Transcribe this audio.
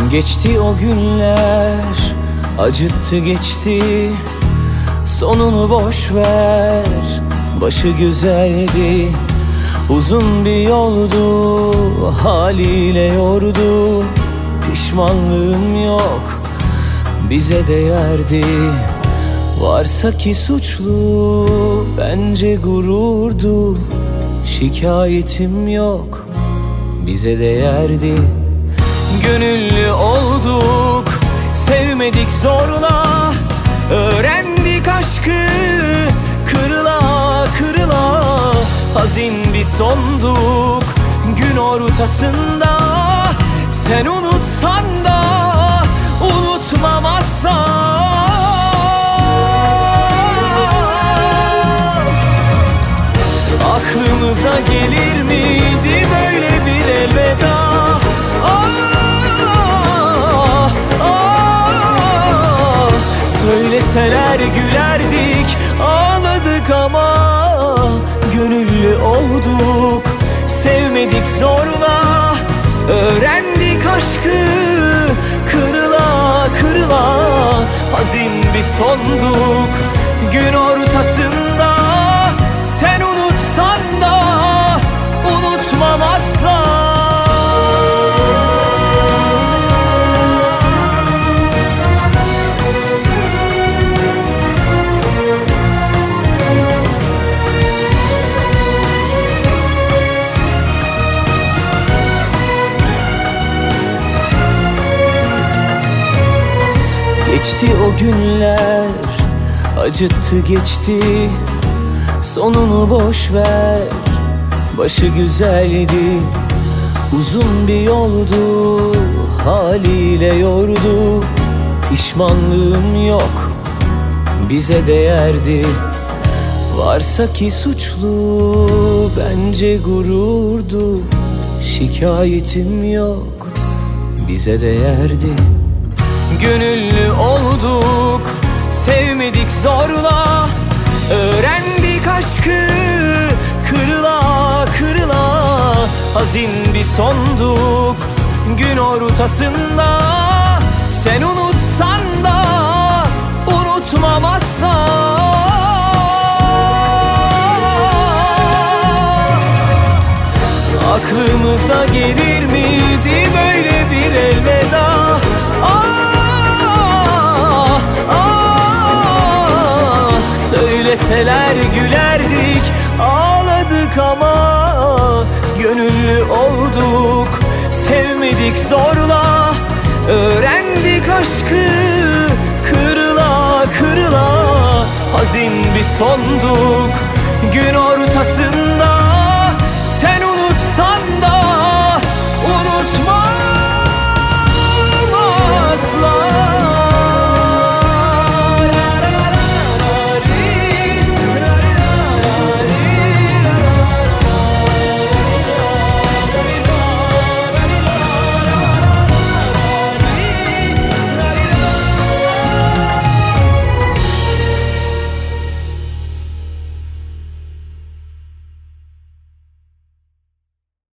Geçti o günler, acıttı geçti. Sonunu boş ver, başı güzeldi. Uzun bir yoldu, haliyle yordu. Pişmanlığım yok, bize değerdi. Varsa ki suçlu, bence gururdu. Şikayetim yok, bize değerdi. Gönüllü olduk, sevmedik zorla. Öğrendik aşkı, kırıla kırıla. Hazin bir sonduk gün ortasında. Sen unutsan da unutmam asla. Aklımıza gelir miydi böyle bir elveda? Söyleseler gülerdik, ağladık ama gönüllü olduk, sevmedik zorla. Öğrendik aşkı, kırıla kırıla. Hazin bir sonduk gün ortasında. Sen unutsan da unutmam asla. Geçti o günler, acıttı geçti. Sonunu boş ver, başı güzeldi. Uzun bir yoldu, haliyle yordu. Pişmanlığım yok, bize değerdi. Varsa ki suçlu, bence gururdu. Şikayetim yok, bize değerdi. Gönüllü olduk, sevmedik zorla. Öğrendik aşkı, kırıla kırıla. Hazin bir sonduk gün ortasında. Sen unutsan da unutmam asla. Aklımıza gelir miydi böyle bir elveda? Söyleseler gülerdik, ağladık ama gönüllü olduk, sevmedik zorla. Öğrendik aşkı, kırıla kırıla. Hazin bir sonduk gün ortasında.